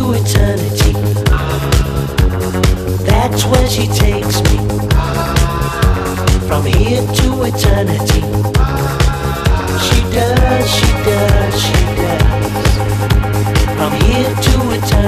to eternity. That's where she takes me. From here to eternity. She does, she does, she does. From here to eternity.